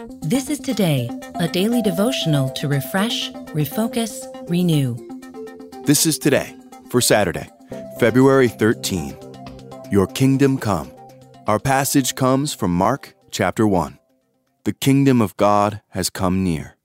This is Today, a daily devotional to refresh, refocus, renew. This is Today for Saturday, February 13. Your kingdom come. Our passage comes from Mark chapter 1. The kingdom of God has come near.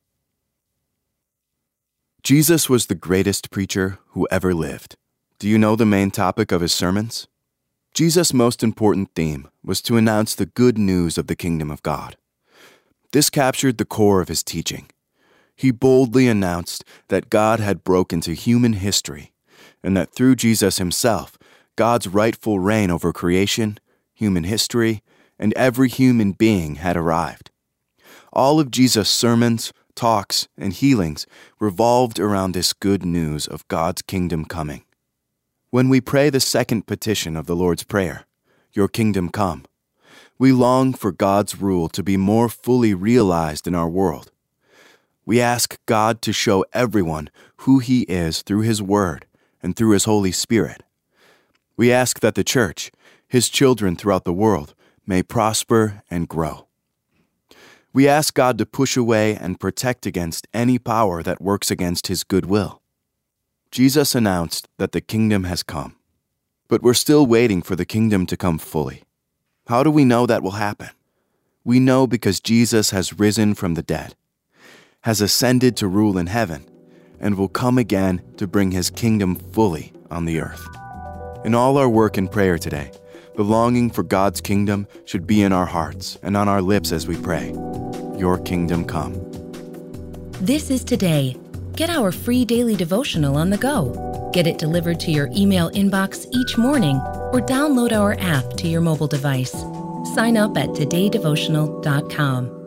Jesus was the greatest preacher who ever lived. Do you know the main topic of his sermons? Jesus' most important theme was to announce the good news of the kingdom of God. This captured the core of his teaching. He boldly announced that God had broken into human history, and that through Jesus himself, God's rightful reign over creation, human history, and every human being had arrived. All of Jesus' sermons, talks, and healings revolved around this good news of God's kingdom coming. When we pray the second petition of the Lord's Prayer, "Your kingdom come," we long for God's rule to be more fully realized in our world. We ask God to show everyone who He is through His Word and through His Holy Spirit. We ask that the church, His children throughout the world, may prosper and grow. We ask God to push away and protect against any power that works against His goodwill. Jesus announced that the kingdom has come, but we're still waiting for the kingdom to come fully. How do we know that will happen? We know because Jesus has risen from the dead, has ascended to rule in heaven, and will come again to bring His kingdom fully on the earth. In all our work and prayer today, the longing for God's kingdom should be in our hearts and on our lips as we pray, "Your kingdom come." This is Today. Get our free daily devotional on the go. Get it delivered to your email inbox each morning or download our app to your mobile device. Sign up at todaydevotional.com.